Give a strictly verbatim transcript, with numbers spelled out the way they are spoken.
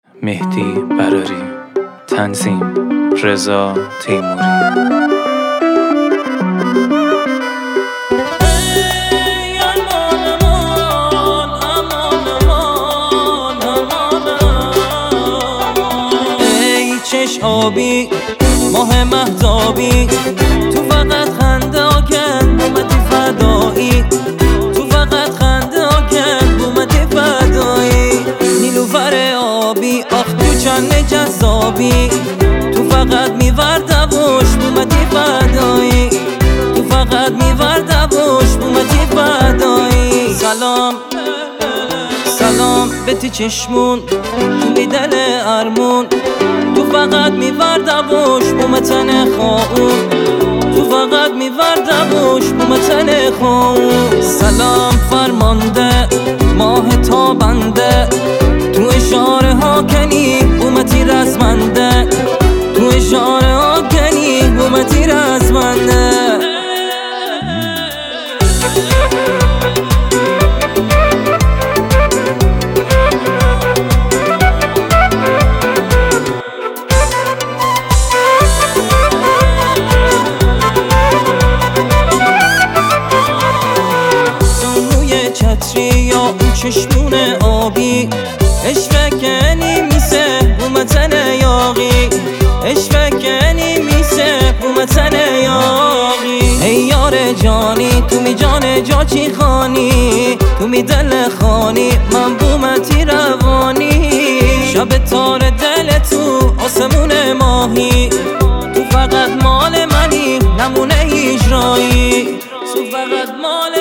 مهدی براری، تنظیم رضا تیموری. چش آبی ماه مهتابی، تو فقط خنده آکن اومدی فدایی، تو فقط خنده آکن اومدی فدایی. نیلوفر آبی آخ تو چند جذابی، تو فقط میور دوش اومدی فدایی، تو فقط میور دوش اومدی فدایی. سلام سلام به تی چشمون تو دل ارمون، تو فقط میور دوش بومتن خواهون، تو فقط میور دوش بومتن خواهون. سلام فرمانده ماه تابنده، تو اشاره ها کنی بومتی رزمنده، تو اشاره ها کنی بومتی رزمنده. یا اون چشمون آبی، اشفکنی میسه بومتن یاقی، اشفکنی میسه بومتن یاقی. ای یار جانی تو می جان جا چی خانی، تو می دل خانی من بومتی روانی. شب تار دل تو آسمون ماهی، تو فقط مال منی نمونه هیچ رایی، تو فقط مال